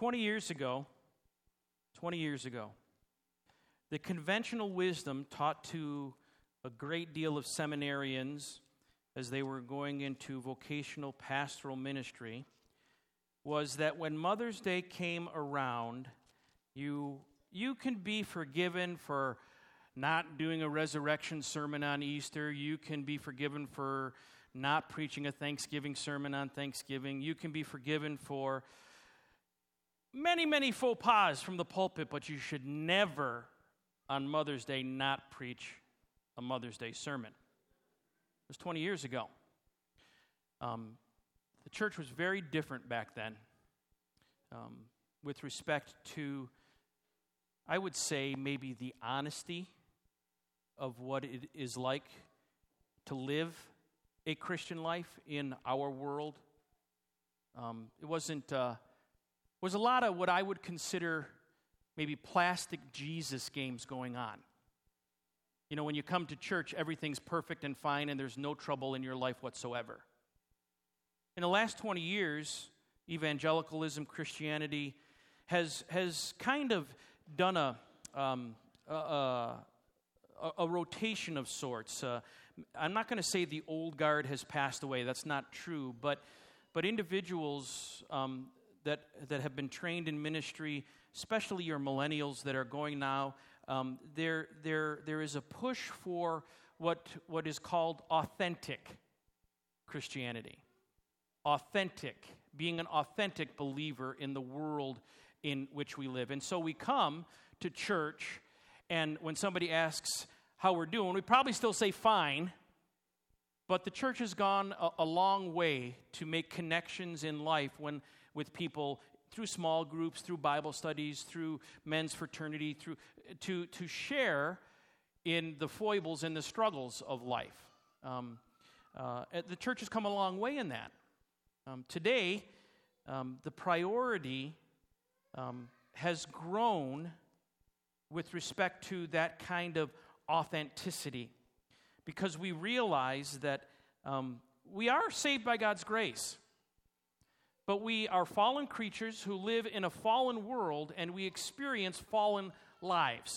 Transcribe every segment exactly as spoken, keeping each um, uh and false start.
twenty years ago, twenty years ago, the conventional wisdom taught to a great deal of seminarians as they were going into vocational pastoral ministry was that when Mother's Day came around, you you can be forgiven for not doing a resurrection sermon on Easter. You can be forgiven for not preaching a Thanksgiving sermon on Thanksgiving. You can be forgiven for many, many faux pas from the pulpit, but you should never, on Mother's Day, not preach a Mother's Day sermon. It was twenty years ago. Um, the church was very different back then um, with respect to, I would say, maybe the honesty of what it is like to live a Christian life in our world. Um, it wasn't, uh, was a lot of what I would consider maybe plastic Jesus games going on. You know, when you come to church, everything's perfect and fine and there's no trouble in your life whatsoever. In the last twenty years, evangelicalism, Christianity, has has kind of done a um, a, a, a rotation of sorts. Uh, I'm not going to say the old guard has passed away. That's not true. But but individuals um, that that have been trained in ministry, especially your millennials that are going now, um, there there there is a push for what what is called authentic Christianity. Authentic, being an authentic believer in the world in which we live. And so we come to church, and when somebody asks how we're doing, we probably still say fine, but the church has gone a, a long way to make connections in life when with people through small groups, through Bible studies, through men's fraternity, through to to share in the foibles and the struggles of life. Um, uh, the church has come a long way in that. Um, today, um, the priority um, has grown with respect to that kind of authenticity because we realize that um, we are saved by God's grace, but we are fallen creatures who live in a fallen world and we experience fallen lives.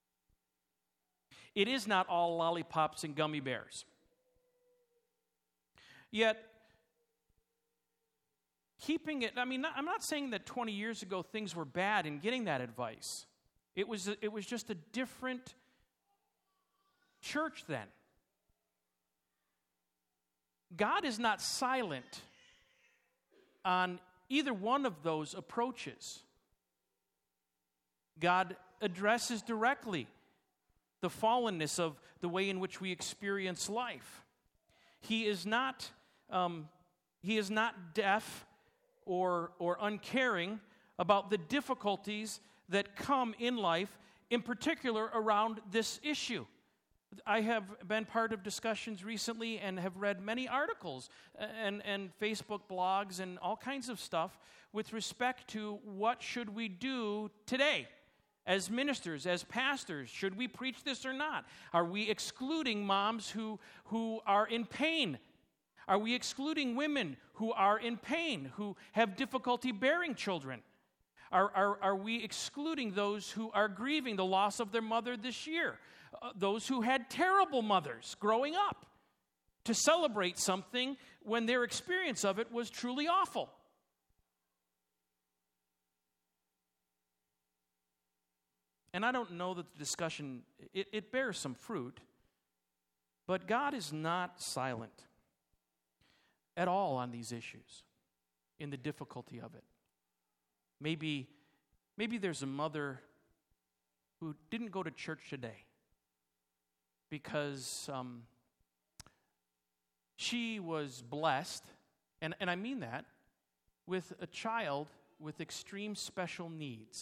It is not all lollipops and gummy bears. Yet, keeping it, I mean, I'm not saying that twenty years ago things were bad in getting that advice. It was, it was just a different church then. God is not silent on either one of those approaches. God addresses directly the fallenness of the way in which we experience life. He is not, um, he is not deaf or or uncaring about the difficulties that come in life, in particular around this issue. I have been part of discussions recently and have read many articles and, and Facebook blogs and all kinds of stuff with respect to what should we do today as ministers, as pastors. Should we preach this or not? Are we excluding moms who, who are in pain? Are we excluding women who are in pain, who have difficulty bearing children? Are, are, are we excluding those who are grieving the loss of their mother this year? Uh, those who had terrible mothers growing up to celebrate something when their experience of it was truly awful? And I don't know that the discussion, it, it bears some fruit, but God is not silent at all on these issues, in the difficulty of it. Maybe, maybe there's a mother who didn't go to church today because um, she was blessed, and, and I mean that, with a child with extreme special needs.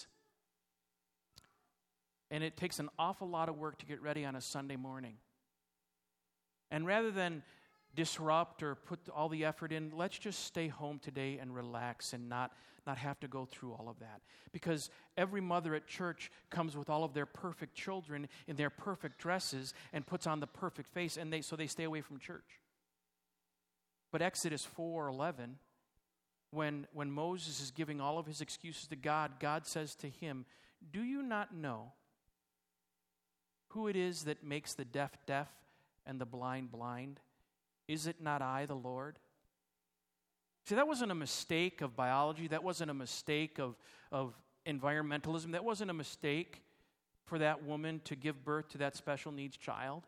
And it takes an awful lot of work to get ready on a Sunday morning. And rather than disrupt or put all the effort in, let's just stay home today and relax and not, not have to go through all of that. Because every mother at church comes with all of their perfect children in their perfect dresses and puts on the perfect face, and they so they stay away from church. But Exodus four eleven when, when Moses is giving all of his excuses to God, God says to him, do you not know who it is that makes the deaf deaf and the blind blind? Is it not I, the Lord? See, that wasn't a mistake of biology. That wasn't a mistake of, of environmentalism. That wasn't a mistake for that woman to give birth to that special needs child.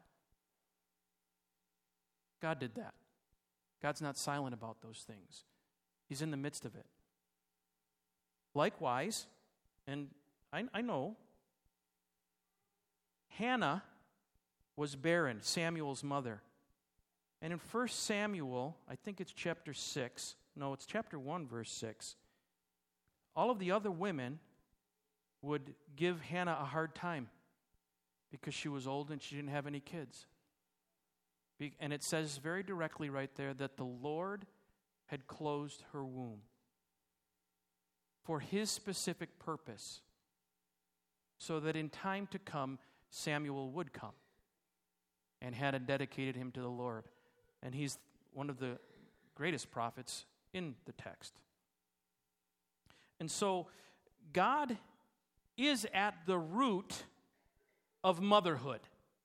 God did that. God's not silent about those things. He's in the midst of it. Likewise, and I, I know, Hannah was barren, Samuel's mother. And in First Samuel, I think it's chapter six, no, it's chapter one, verse six, all of the other women would give Hannah a hard time because she was old and she didn't have any kids. Be- And it says very directly right there that the Lord had closed her womb for his specific purpose, so that in time to come, Samuel would come. And Hannah dedicated him to the Lord. And he's one of the greatest prophets in the text. And so, God is at the root of motherhood.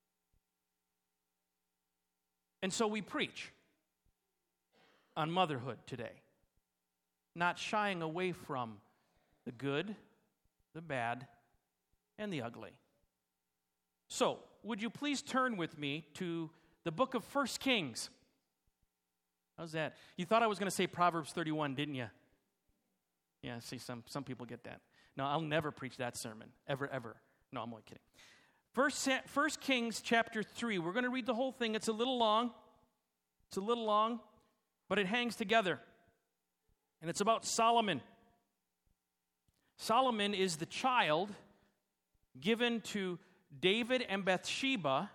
And so we preach on motherhood today, not shying away from the good, the bad, and the ugly. So, would you please turn with me to the book of First Kings? How's that? You thought I was going to say Proverbs thirty-one, didn't you? Yeah, see, some, some people get that. No, I'll never preach that sermon, ever, ever. No, I'm only kidding. First, First Kings chapter three. We're going to read the whole thing. It's a little long. It's a little long, but it hangs together. And it's about Solomon. Solomon is the child given to David and Bathsheba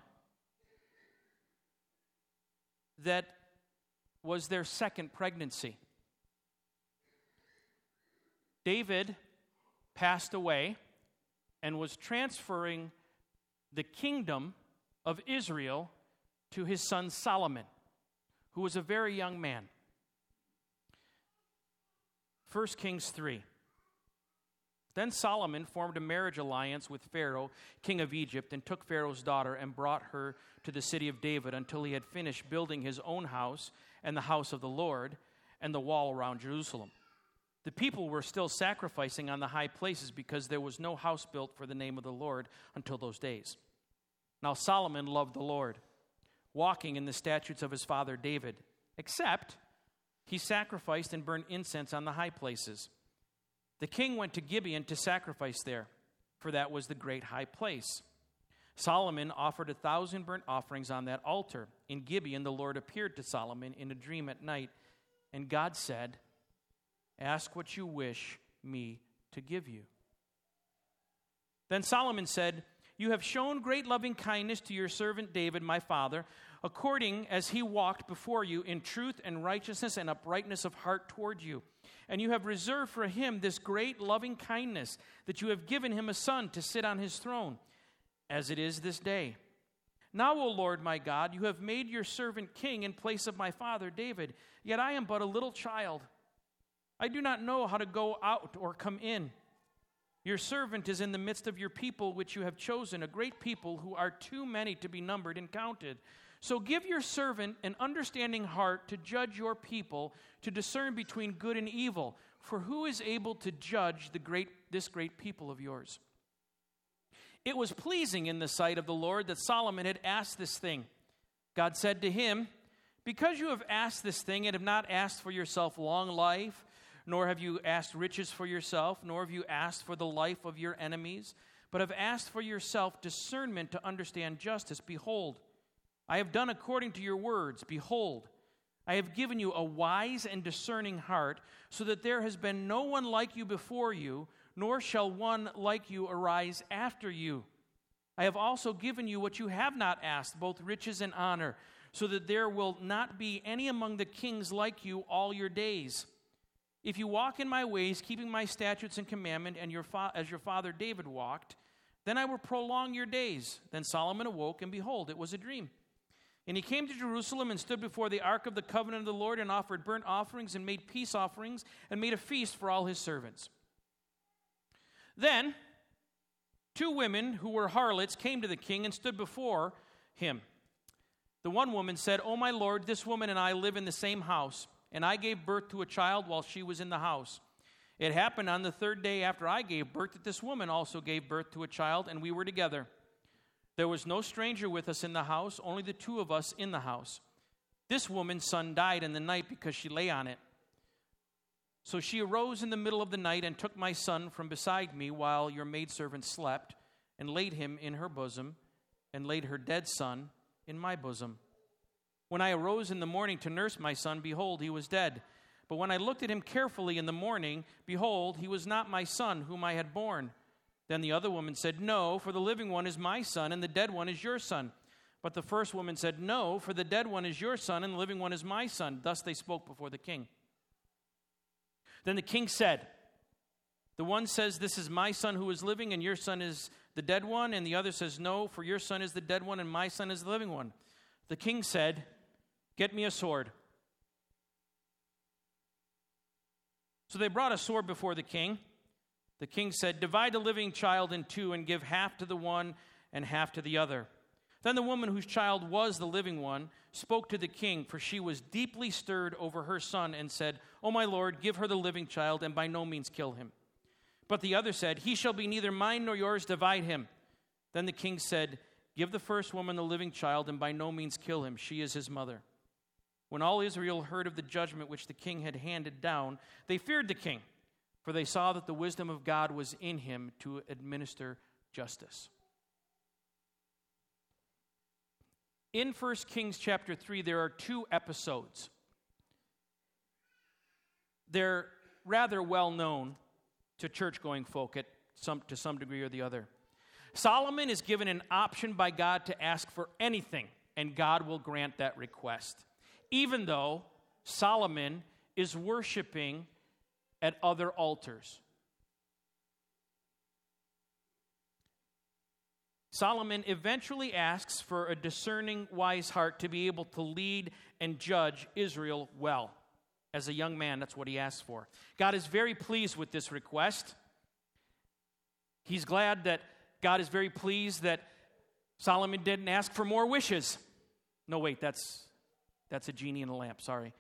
that was their second pregnancy. David passed away and was transferring the kingdom of Israel to his son Solomon, who was a very young man. First Kings three. Then Solomon formed a marriage alliance with Pharaoh, king of Egypt, and took Pharaoh's daughter and brought her to the city of David until he had finished building his own house and the house of the Lord and the wall around Jerusalem. The people were still sacrificing on the high places because there was no house built for the name of the Lord until those days. Now Solomon loved the Lord, walking in the statutes of his father David, except he sacrificed and burned incense on the high places. The king went to Gibeon to sacrifice there, for that was the great high place. Solomon offered a thousand burnt offerings on that altar. In Gibeon, the Lord appeared to Solomon in a dream at night, and God said, "Ask what you wish me to give you." Then Solomon said, "You have shown great loving kindness to your servant David, my father, according as he walked before you in truth and righteousness and uprightness of heart toward you. And you have reserved for him this great loving kindness, that you have given him a son to sit on his throne, as it is this day. Now, O Lord my God, you have made your servant king in place of my father David, yet I am but a little child. I do not know how to go out or come in. Your servant is in the midst of your people, which you have chosen, a great people who are too many to be numbered and counted. So give your servant an understanding heart to judge your people, to discern between good and evil. For who is able to judge the great, this great people of yours?" It was pleasing in the sight of the Lord that Solomon had asked this thing. God said to him, "Because you have asked this thing and have not asked for yourself long life, nor have you asked riches for yourself, nor have you asked for the life of your enemies, but have asked for yourself discernment to understand justice, behold, I have done according to your words. Behold, I have given you a wise and discerning heart, so that there has been no one like you before you, nor shall one like you arise after you. I have also given you what you have not asked, both riches and honor, so that there will not be any among the kings like you all your days. If you walk in my ways, keeping my statutes and commandment, and your fa- as your father David walked, then I will prolong your days." Then Solomon awoke, and behold, it was a dream. And he came to Jerusalem and stood before the ark of the covenant of the Lord and offered burnt offerings and made peace offerings and made a feast for all his servants. Then two women who were harlots came to the king and stood before him. The one woman said, "O my lord, this woman and I live in the same house, and I gave birth to a child while she was in the house. It happened on the third day after I gave birth that this woman also gave birth to a child, and we were together. There was no stranger with us in the house, only the two of us in the house. This woman's son died in the night because she lay on it. So she arose in the middle of the night and took my son from beside me while your maidservant slept, and laid him in her bosom, and laid her dead son in my bosom. When I arose in the morning to nurse my son, behold, he was dead. But when I looked at him carefully in the morning, behold, he was not my son whom I had born. Then the other woman said, No, for the living one is my son, and the dead one is your son. But the first woman said, No, for the dead one is your son, and the living one is my son. Thus they spoke before the king. Then the king said, The one says, This is my son who is living, and your son is the dead one. And the other says, No, for your son is the dead one, and my son is the living one. The king said, Get me a sword. So they brought a sword before the king. The king said, Divide the living child in two, and give half to the one and half to the other. Then the woman whose child was the living one spoke to the king, for she was deeply stirred over her son, and said, O my lord, give her the living child, and by no means kill him. But the other said, He shall be neither mine nor yours, divide him. Then the king said, Give the first woman the living child, and by no means kill him. She is his mother. When all Israel heard of the judgment which the king had handed down, they feared the king, for they saw that the wisdom of God was in him to administer justice. In First Kings chapter three, there are two episodes. They're rather well known to church-going folk at some, to some degree or the other. Solomon is given an option by God to ask for anything, and God will grant that request, even though Solomon is worshiping at other altars. Solomon eventually asks for a discerning, wise heart to be able to lead and judge Israel well. As a young man, that's what he asks for. God is very pleased with this request. He's glad that God is very pleased that Solomon didn't ask for more wishes. No, wait, that's that's a genie in a lamp, sorry.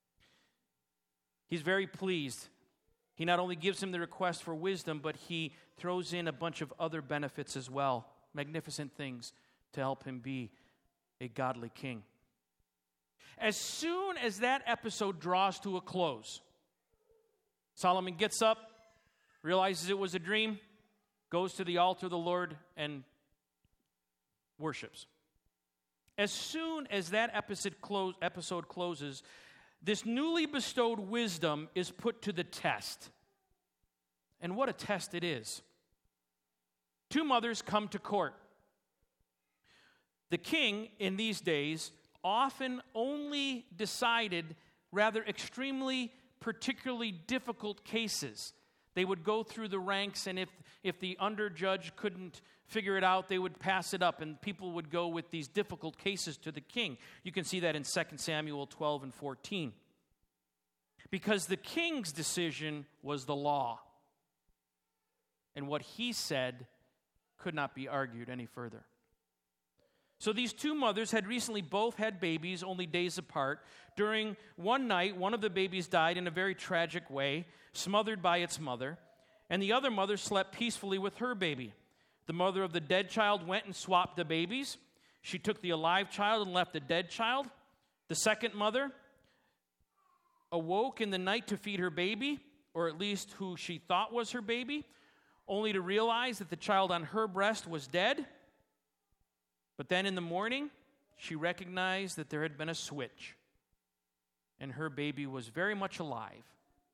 He's very pleased. He not only gives him the request for wisdom, but he throws in a bunch of other benefits as well. Magnificent things to help him be a godly king. As soon as that episode draws to a close, Solomon gets up, realizes it was a dream, goes to the altar of the Lord, and worships. As soon as that episode, close, episode closes, this newly bestowed wisdom is put to the test. And what a test it is. Two mothers come to court. The king in these days often only decided rather extremely, particularly difficult cases. They would go through the ranks, and if, if the underjudge couldn't figure it out, they would pass it up, and people would go with these difficult cases to the king. You can see that in Second Samuel twelve and fourteen. Because the king's decision was the law. And what he said could not be argued any further. So these two mothers had recently both had babies, only days apart. During one night, one of the babies died in a very tragic way, smothered by its mother, and the other mother slept peacefully with her baby. The mother of the dead child went and swapped the babies. She took the alive child and left the dead child. The second mother awoke in the night to feed her baby, or at least who she thought was her baby, only to realize that the child on her breast was dead. But then in the morning, she recognized that there had been a switch, and her baby was very much alive.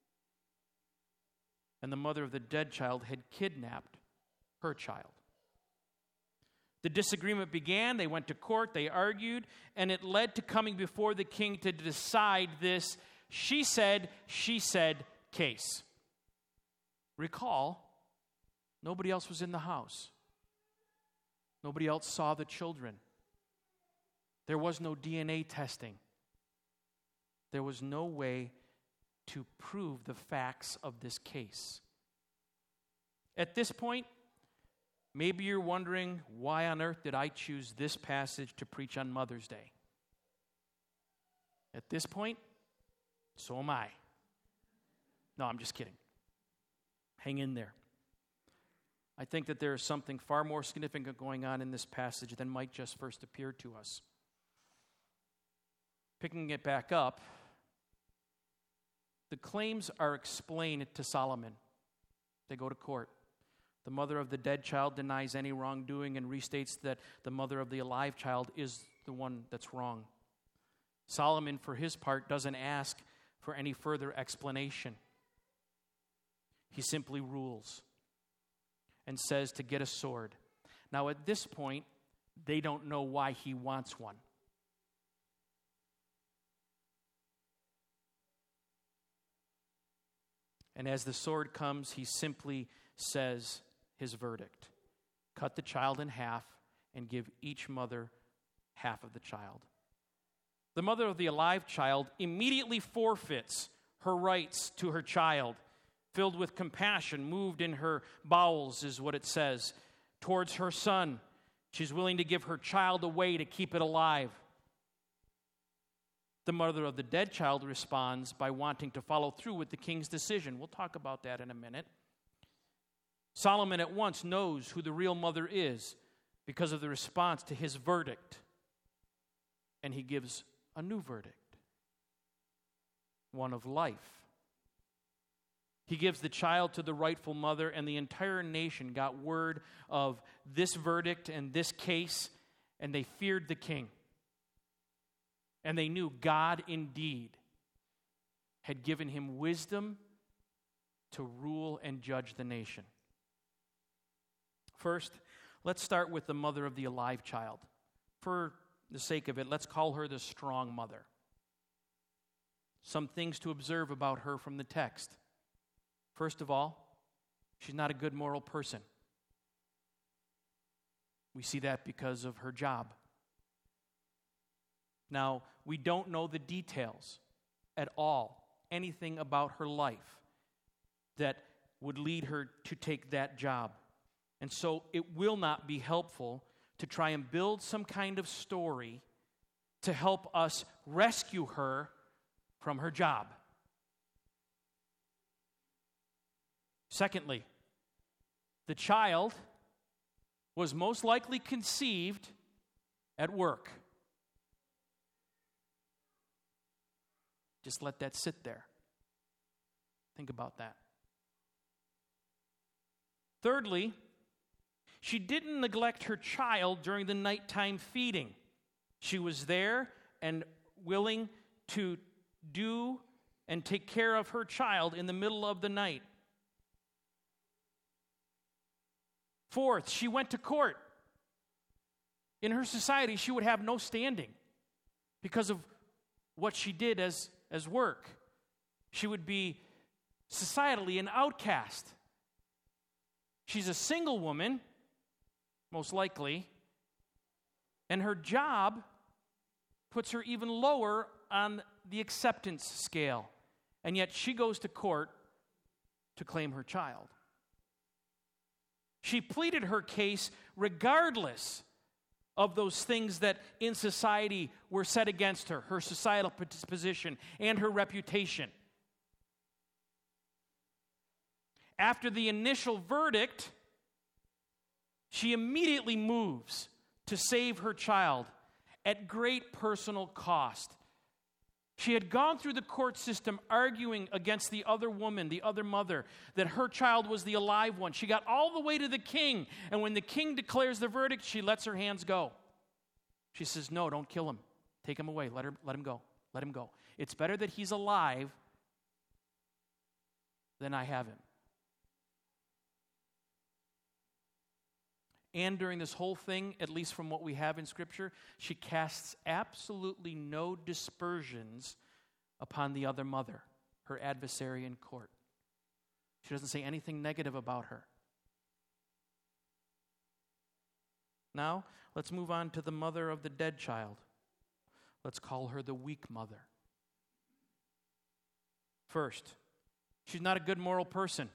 And the mother of the dead child had kidnapped her child. The disagreement began. They went to court. They argued, and it led to coming before the king to decide this she said, she said case. Recall, nobody else was in the house. Nobody else saw the children. There was no D N A testing. There was no way to prove the facts of this case. At this point, maybe you're wondering, why on earth did I choose this passage to preach on Mother's Day? At this point, so am I. No, I'm just kidding. Hang in there. I think that there is something far more significant going on in this passage than might just first appear to us. Picking it back up, the claims are explained to Solomon. They go to court. The mother of the dead child denies any wrongdoing and restates that the mother of the alive child is the one that's wrong. Solomon, for his part, doesn't ask for any further explanation. He simply rules and says to get a sword. Now, at this point, they don't know why he wants one. And as the sword comes, he simply says his verdict. Cut the child in half and give each mother half of the child. The mother of the alive child immediately forfeits her rights to her child. Filled with compassion, moved in her bowels, is what it says, towards her son. She's willing to give her child away to keep it alive. The mother of the dead child responds by wanting to follow through with the king's decision. We'll talk about that in a minute. Solomon at once knows who the real mother is because of the response to his verdict. And he gives a new verdict, one of life. He gives the child to the rightful mother, and the entire nation got word of this verdict and this case, and they feared the king. And they knew God indeed had given him wisdom to rule and judge the nation. First, let's start with the mother of the alive child. For the sake of it, let's call her the strong mother. Some things to observe about her from the text. First of all, she's not a good moral person. We see that because of her job. Now, we don't know the details at all, anything about her life that would lead her to take that job. And so it will not be helpful to try and build some kind of story to help us rescue her from her job. Secondly, the child was most likely conceived at work. Just let that sit there. Think about that. Thirdly, she didn't neglect her child during the nighttime feeding. She was there and willing to do and take care of her child in the middle of the night. Fourth, she went to court. In her society, she would have no standing because of what she did as, as work. She would be societally an outcast. She's a single woman, most likely, and her job puts her even lower on the acceptance scale. And yet she goes to court to claim her child. She pleaded her case regardless of those things that in society were set against her, her societal position and her reputation. After the initial verdict, she immediately moves to save her child at great personal cost. She had gone through the court system arguing against the other woman, the other mother, that her child was the alive one. She got all the way to the king, and when the king declares the verdict, she lets her hands go. She says, no, don't kill him. Take him away. Let her, let him go. Let him go. It's better that he's alive than I have him. And during this whole thing, at least from what we have in Scripture, she casts absolutely no dispersions upon the other mother, her adversary in court. She doesn't say anything negative about her. Now, let's move on to the mother of the dead child. Let's call her the weak mother. First, she's not a good moral person.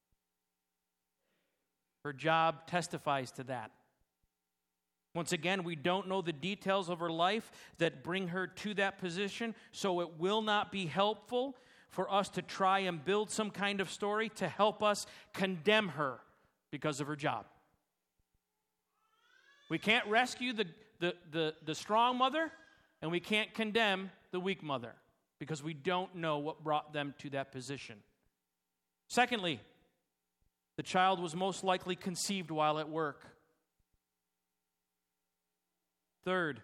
Her job testifies to that. Once again, we don't know the details of her life that bring her to that position, so it will not be helpful for us to try and build some kind of story to help us condemn her because of her job. We can't rescue the, the, the, the strong mother, and we can't condemn the weak mother because we don't know what brought them to that position. Secondly, the child was most likely conceived while at work. Third,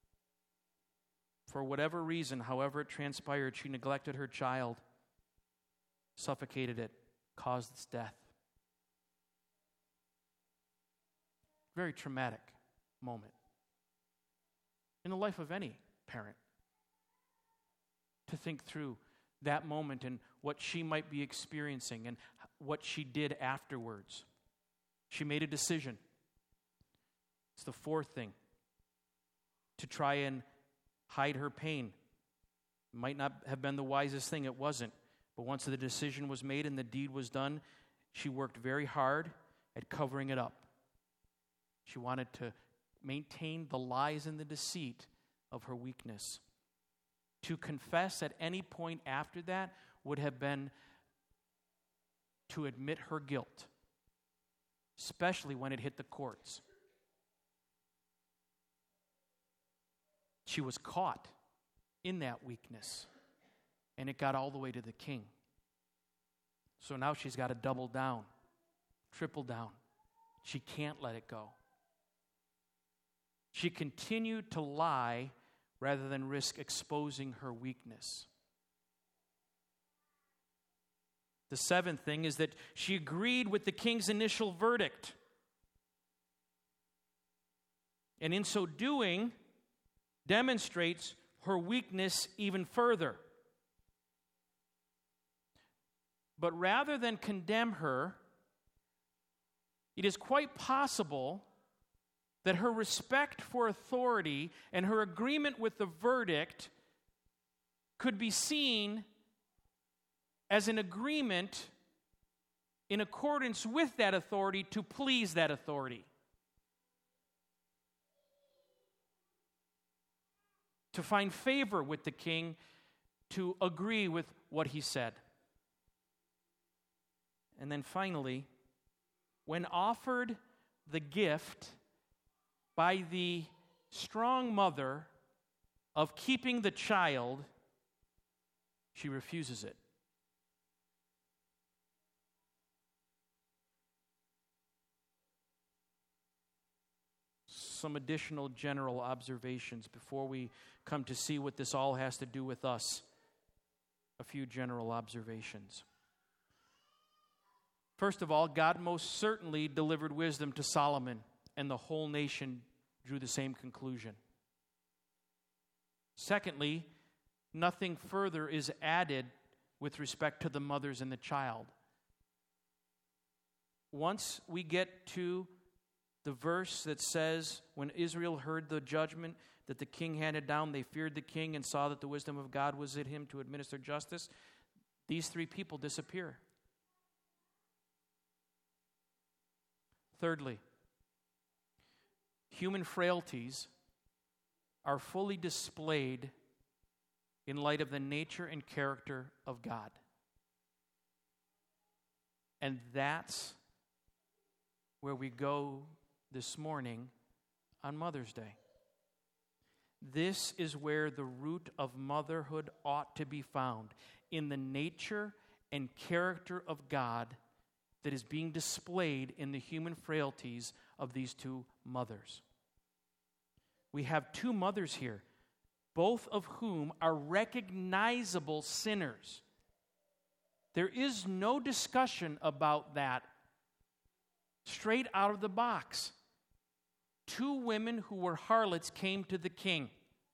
for whatever reason, however it transpired, she neglected her child, suffocated it, caused its death. Very traumatic moment in the life of any parent to think through that moment and what she might be experiencing and what she did afterwards. She made a decision. It's the fourth thing. To try and hide her pain. It might not have been the wisest thing, it wasn't. But once the decision was made and the deed was done, she worked very hard at covering it up. She wanted to maintain the lies and the deceit of her weakness. To confess at any point after that would have been to admit her guilt, especially when it hit the courts. She was caught in that weakness, and it got all the way to the king. So now she's got to double down, triple down. She can't let it go. She continued to lie rather than risk exposing her weakness. The seventh thing is that she agreed with the king's initial verdict. And in so doing, demonstrates her weakness even further. But rather than condemn her, it is quite possible that her respect for authority and her agreement with the verdict could be seen as an agreement in accordance with that authority to please that authority. To find favor with the king, to agree with what he said. And then finally, when offered the gift by the strong mother of keeping the child, she refuses it. Some additional general observations before we come to see what this all has to do with us. A few general observations. First of all, God most certainly delivered wisdom to Solomon, and the whole nation drew the same conclusion. Secondly, nothing further is added with respect to the mothers and the child. Once we get to the verse that says, when Israel heard the judgment that the king handed down, they feared the king and saw that the wisdom of God was in him to administer justice. These three people disappear. Thirdly, human frailties are fully displayed in light of the nature and character of God. And that's where we go this morning on Mother's Day. This is where the root of motherhood ought to be found, in the nature and character of God that is being displayed in the human frailties of these two mothers. We have two mothers here, both of whom are recognizable sinners. There is no discussion about that straight out of the box. Two women who were harlots came to the king.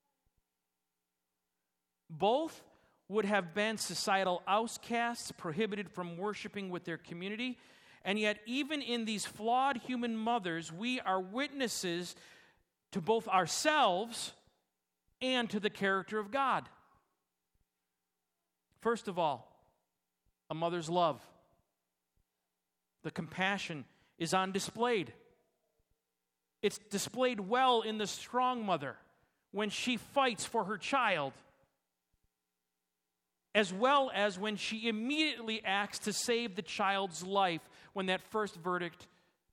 Both would have been societal outcasts, prohibited from worshiping with their community. And yet, even in these flawed human mothers, we are witnesses to both ourselves and to the character of God. First of all, a mother's love. The compassion is on display. It's displayed well in the strong mother when she fights for her child, as well as when she immediately acts to save the child's life when that first verdict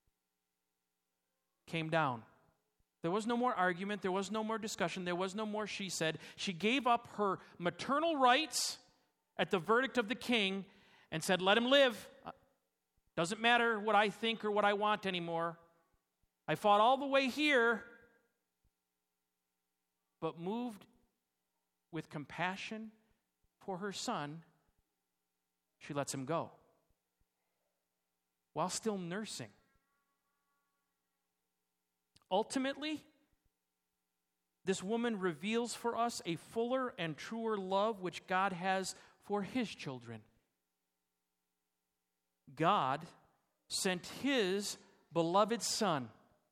came down. There was no more argument. There was no more discussion. There was no more she said. She gave up her maternal rights at the verdict of the king and said, let him live. Doesn't matter what I think or what I want anymore. I fought all the way here, but moved with compassion for her son, she lets him go while still nursing. Ultimately, this woman reveals for us a fuller and truer love which God has for his children. God sent his beloved Son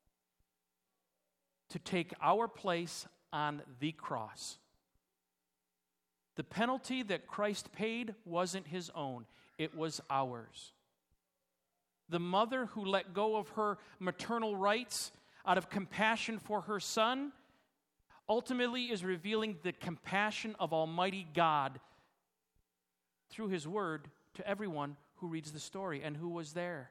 to take our place on the cross. The penalty that Christ paid wasn't his own, it was ours. The mother who let go of her maternal rights out of compassion for her son ultimately is revealing the compassion of Almighty God through his word to everyone who reads the story and who was there.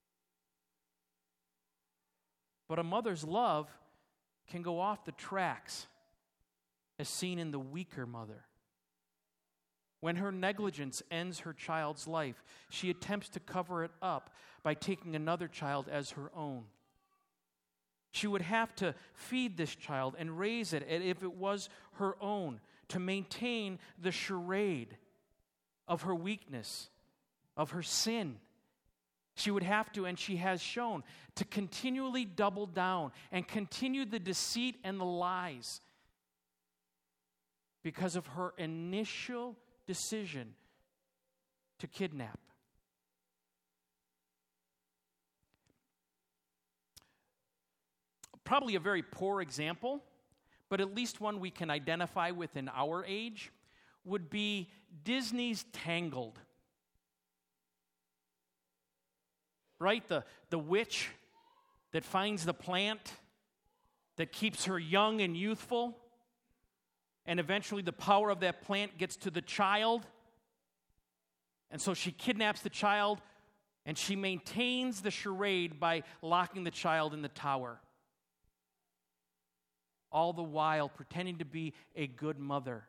But a mother's love can go off the tracks, as seen in the weaker mother. When her negligence ends her child's life, she attempts to cover it up by taking another child as her own. She would have to feed this child and raise it as if it was her own, to maintain the charade of her weakness, of her sin. She would have to, and she has shown, to continually double down and continue the deceit and the lies because of her initial decision to kidnap. Probably a very poor example, but at least one we can identify with in our age, would be Disney's Tangled. Right? The, the witch that finds the plant that keeps her young and youthful, and eventually the power of that plant gets to the child, and so she kidnaps the child, and she maintains the charade by locking the child in the tower, all the while pretending to be a good mother,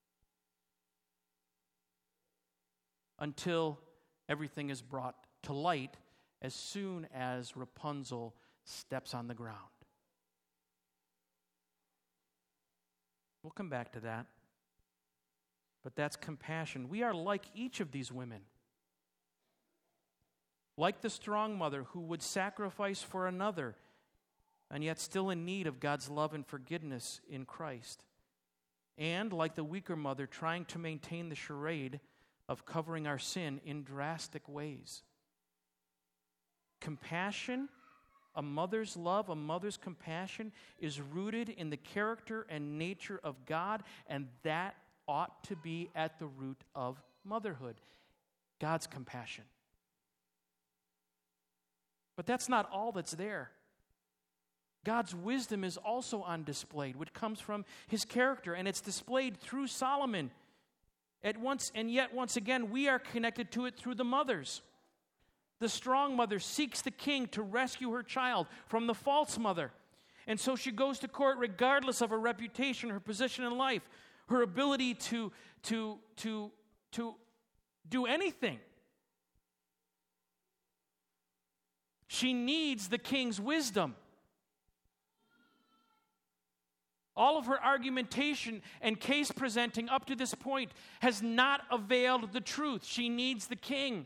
until everything is brought to light as soon as Rapunzel steps on the ground. We'll come back to that. But that's compassion. We are like each of these women. Like the strong mother who would sacrifice for another, and yet still in need of God's love and forgiveness in Christ. And like the weaker mother trying to maintain the charade of covering our sin in drastic ways. Compassion, a mother's love, a mother's compassion is rooted in the character and nature of God, and that ought to be at the root of motherhood. God's compassion. But that's not all that's there. God's wisdom is also on display, which comes from his character, and it's displayed through Solomon. At once, and yet once again, we are connected to it through the mothers. The strong mother seeks the king to rescue her child from the false mother. And so she goes to court regardless of her reputation, her position in life, her ability to, to, to, to do anything. She needs the king's wisdom. All of her argumentation and case presenting up to this point has not availed the truth. She needs the king.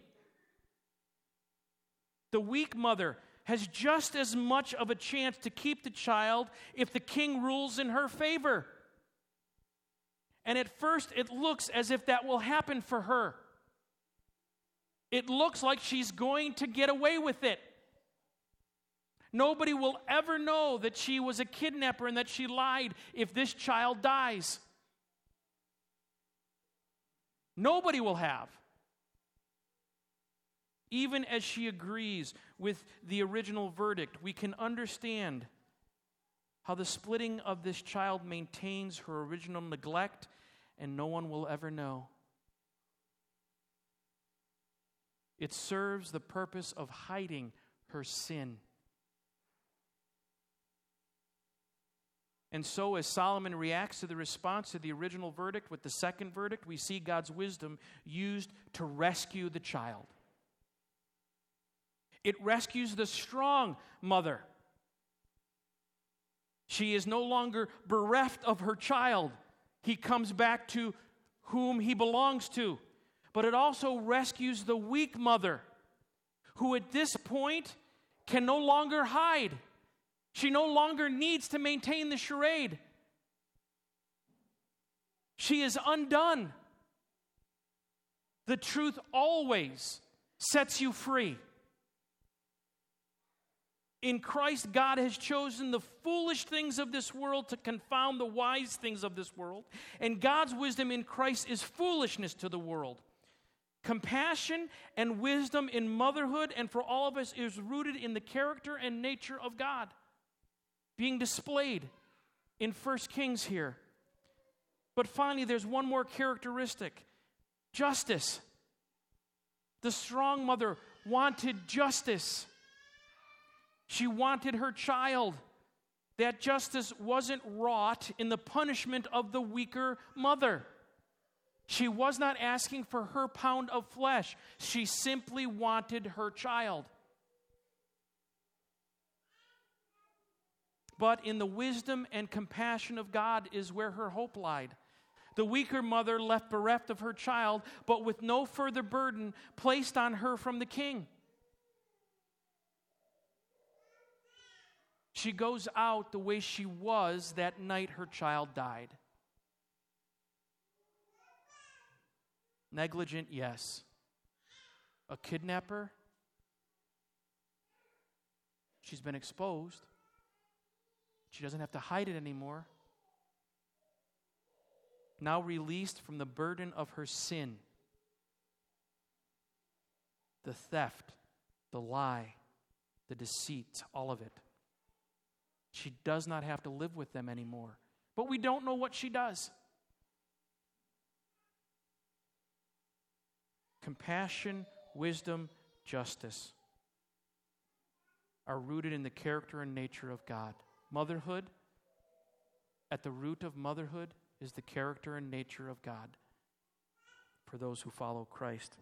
The weak mother has just as much of a chance to keep the child if the king rules in her favor. And at first, it looks as if that will happen for her. It looks like she's going to get away with it. Nobody will ever know that she was a kidnapper and that she lied if this child dies. Nobody will have. Even as she agrees with the original verdict, we can understand how the splitting of this child maintains her original neglect, and no one will ever know. It serves the purpose of hiding her sin. And so, as Solomon reacts to the response to the original verdict with the second verdict, we see God's wisdom used to rescue the child. It rescues the strong mother. She is no longer bereft of her child. He comes back to whom he belongs to. But it also rescues the weak mother, who at this point can no longer hide. She no longer needs to maintain the charade. She is undone. The truth always sets you free. In Christ, God has chosen the foolish things of this world to confound the wise things of this world. And God's wisdom in Christ is foolishness to the world. Compassion and wisdom in motherhood and for all of us is rooted in the character and nature of God, being displayed in First Kings here. But finally, there's one more characteristic: justice. The strong mother wanted justice. She wanted her child. That justice wasn't wrought in the punishment of the weaker mother. She was not asking for her pound of flesh. She simply wanted her child. But in the wisdom and compassion of God is where her hope lied. The weaker mother left bereft of her child, but with no further burden placed on her from the king. She goes out the way she was that night her child died. Negligent, yes. A kidnapper? She's been exposed. She doesn't have to hide it anymore. Now released from the burden of her sin. The theft, the lie, the deceit, all of it. She does not have to live with them anymore. But we don't know what she does. Compassion, wisdom, justice are rooted in the character and nature of God. Motherhood, at the root of motherhood, is the character and nature of God for those who follow Christ.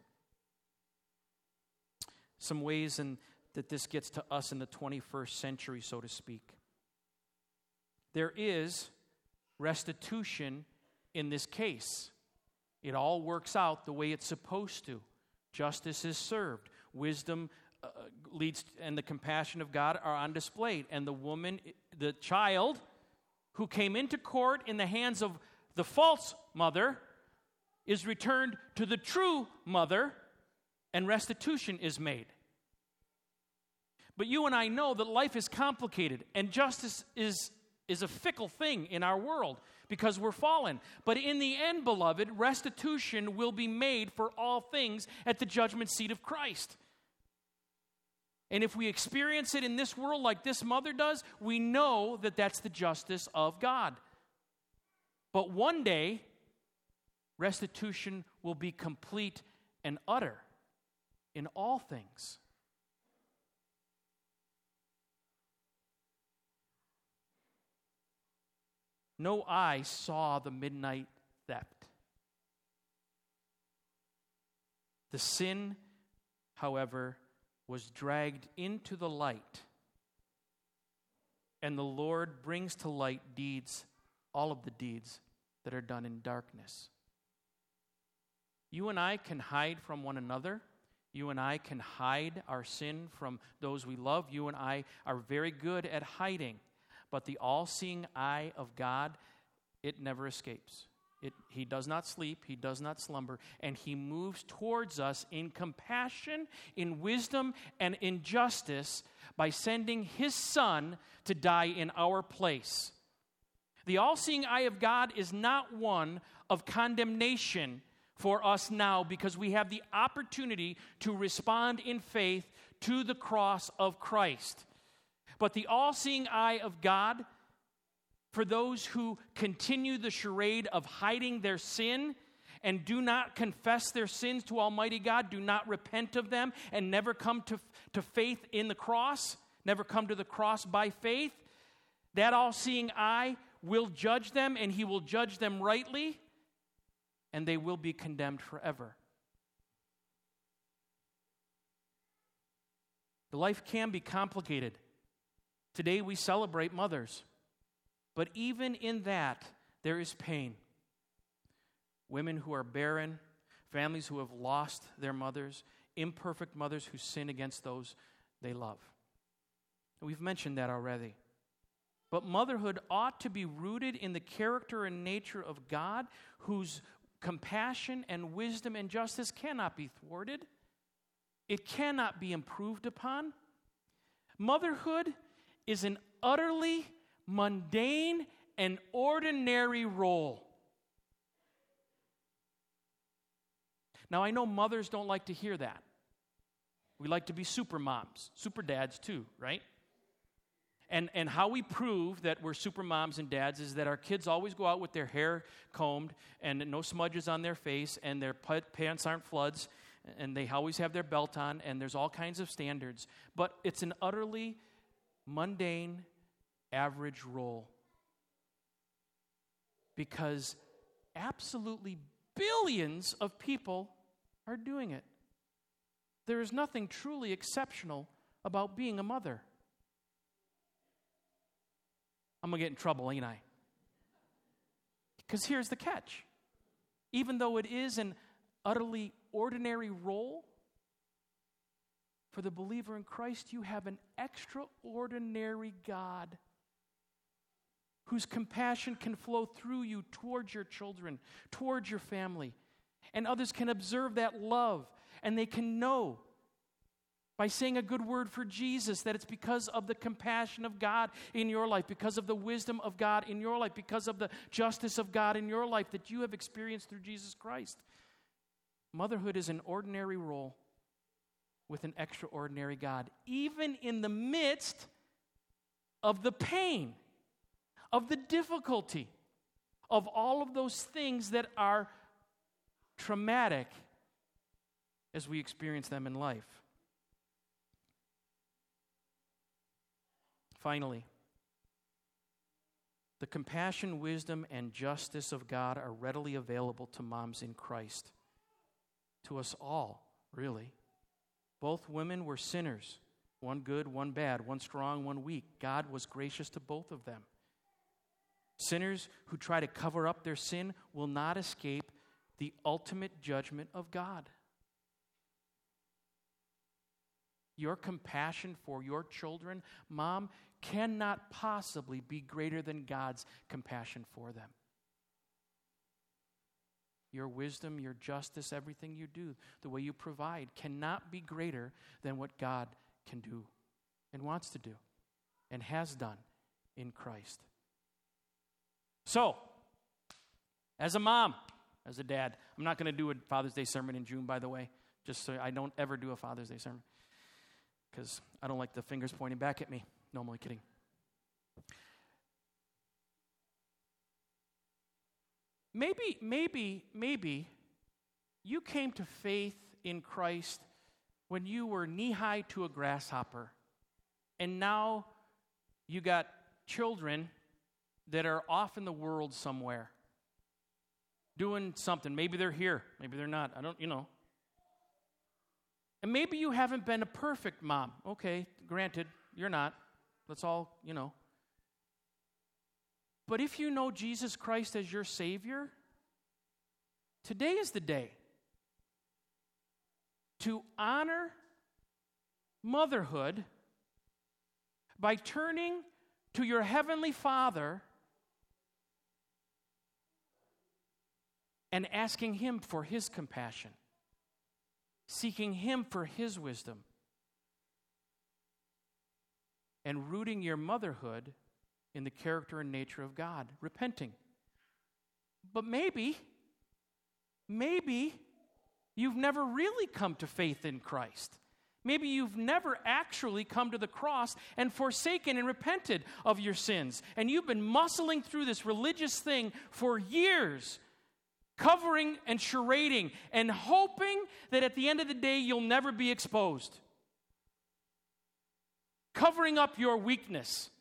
Some ways in, that this gets to us in the twenty-first century, so to speak. There is restitution in this case. It all works out the way it's supposed to. Justice is served. Wisdom uh, leads, and the compassion of God are on display. And the woman, the child, who came into court in the hands of the false mother, is returned to the true mother, and restitution is made. But you and I know that life is complicated, and justice is is a fickle thing in our world because we're fallen. But in the end, beloved, restitution will be made for all things at the judgment seat of Christ. And if we experience it in this world like this mother does, we know that that's the justice of God. But one day, restitution will be complete and utter in all things. No eye saw the midnight theft. The sin, however, was dragged into the light, and the Lord brings to light deeds, all of the deeds that are done in darkness. You and I can hide from one another. You and I can hide our sin from those we love. You and I are very good at hiding. But the all-seeing eye of God, it never escapes. It, he does not sleep, he does not slumber, and he moves towards us in compassion, in wisdom, and in justice by sending his Son to die in our place. The all-seeing eye of God is not one of condemnation for us now, because we have the opportunity to respond in faith to the cross of Christ. But the all-seeing eye of God, for those who continue the charade of hiding their sin and do not confess their sins to Almighty God, do not repent of them, and never come to, to faith in the cross, never come to the cross by faith, that all-seeing eye will judge them, and he will judge them rightly, and they will be condemned forever. The life can be complicated. Today we celebrate mothers. But even in that, there is pain. Women who are barren, families who have lost their mothers, imperfect mothers who sin against those they love. We've mentioned that already. But motherhood ought to be rooted in the character and nature of God, whose compassion and wisdom and justice cannot be thwarted. It cannot be improved upon. Motherhood is an utterly mundane and ordinary role. Now, I know mothers don't like to hear that. We like to be super moms, super dads too, right? And and how we prove that we're super moms and dads is that our kids always go out with their hair combed and no smudges on their face and their pants aren't floods and they always have their belt on, and there's all kinds of standards. But it's an utterly mundane, average role, because absolutely billions of people are doing it. There is nothing truly exceptional about being a mother. I'm going to get in trouble, ain't I? Because here's the catch. Even though it is an utterly ordinary role, for the believer in Christ, you have an extraordinary God whose compassion can flow through you towards your children, towards your family. And others can observe that love, and they can know by saying a good word for Jesus that it's because of the compassion of God in your life, because of the wisdom of God in your life, because of the justice of God in your life that you have experienced through Jesus Christ. Motherhood is an ordinary role with an extraordinary God, even in the midst of the pain, of the difficulty, of all of those things that are traumatic as we experience them in life. Finally, the compassion, wisdom, and justice of God are readily available to moms in Christ. To us all, really. Both women were sinners, one good, one bad, one strong, one weak. God was gracious to both of them. Sinners who try to cover up their sin will not escape the ultimate judgment of God. Your compassion for your children, Mom, cannot possibly be greater than God's compassion for them. Your wisdom, your justice, everything you do, the way you provide, cannot be greater than what God can do and wants to do and has done in Christ. So, as a mom, as a dad, I'm not going to do a Father's Day sermon in June, by the way, just so I don't ever do a Father's Day sermon, because I don't like the fingers pointing back at me. No, I'm only kidding. Maybe, maybe, maybe you came to faith in Christ when you were knee-high to a grasshopper, and now you got children that are off in the world somewhere doing something. Maybe they're here, maybe they're not. I don't, you know. And maybe you haven't been a perfect mom. Okay, granted, you're not. Let's all, you know. But if you know Jesus Christ as your Savior, today is the day to honor motherhood by turning to your Heavenly Father and asking Him for His compassion, seeking Him for His wisdom, and rooting your motherhood in the character and nature of God, repenting. But maybe, maybe you've never really come to faith in Christ. Maybe you've never actually come to the cross and forsaken and repented of your sins. And you've been muscling through this religious thing for years, covering and charading and hoping that at the end of the day you'll never be exposed. Covering up your weakness.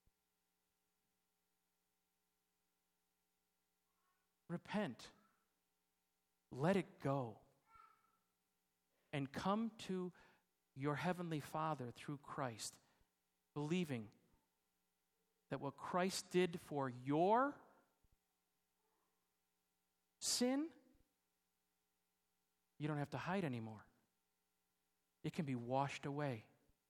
Repent. Let it go. And come to your Heavenly Father through Christ, believing that what Christ did for your sin, you don't have to hide anymore. It can be washed away.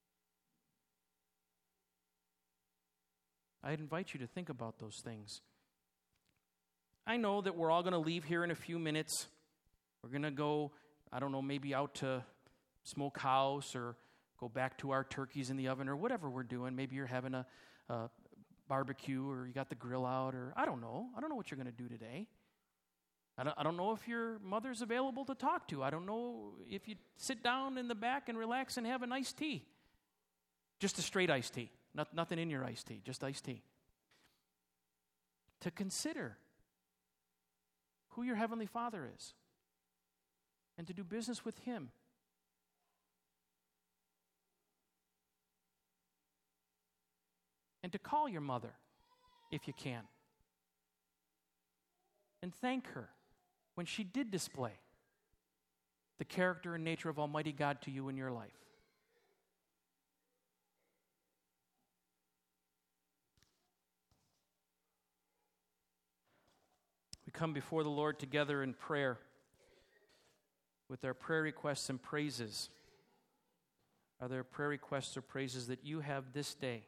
I'd invite you to think about those things. I know that we're all going to leave here in a few minutes. We're going to go, I don't know, maybe out to smokehouse or go back to our turkeys in the oven or whatever we're doing. Maybe you're having a, a barbecue or you got the grill out or I don't know. I don't know what you're going to do today. I don't, I don't know if your mother's available to talk to. I don't know if you sit down in the back and relax and have an iced tea. Just a straight iced tea. Not, nothing in your iced tea, just iced tea. To consider who your Heavenly Father is and to do business with Him. And to call your mother, if you can. And thank her when she did display the character and nature of Almighty God to you in your life. We come before the Lord together in prayer with our prayer requests and praises. Are there prayer requests or praises that you have this day?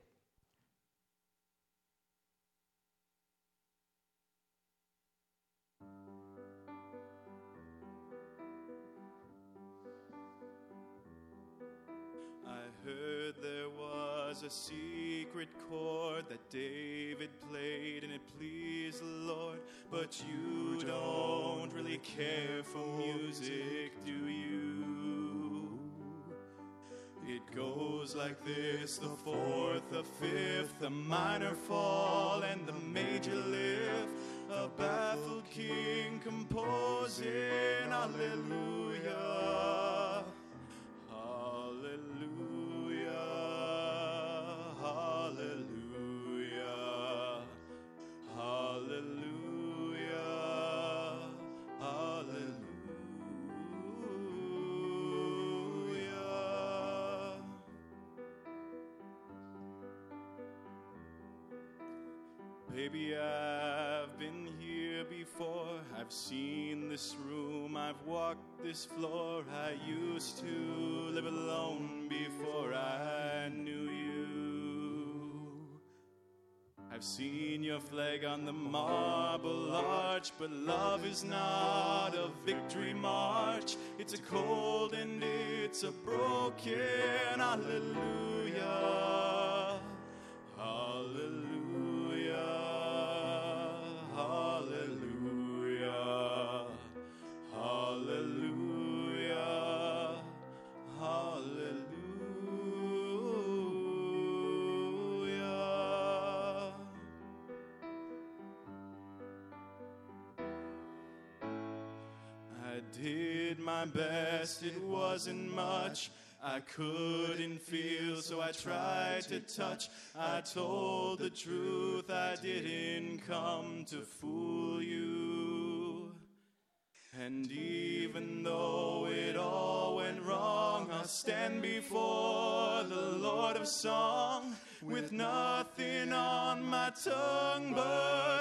Heard there was a secret chord that David played and it pleased the Lord, but you don't really care for music, do you? It goes like this: the fourth, the fifth, the minor fall, and the major lift. A baffled king composing hallelujah. Baby, I've been here before. I've seen this room, I've walked this floor. I used to live alone before I knew you. I've seen your flag on the marble arch, but love is not a victory march. It's a cold and it's a broken hallelujah. Hallelujah. Hallelujah, hallelujah, hallelujah. I did my best, it wasn't much. I couldn't feel, so I tried to touch. I told the truth, I didn't come to fool you. And even though it all went wrong, I'll stand before the Lord of song with nothing on my tongue but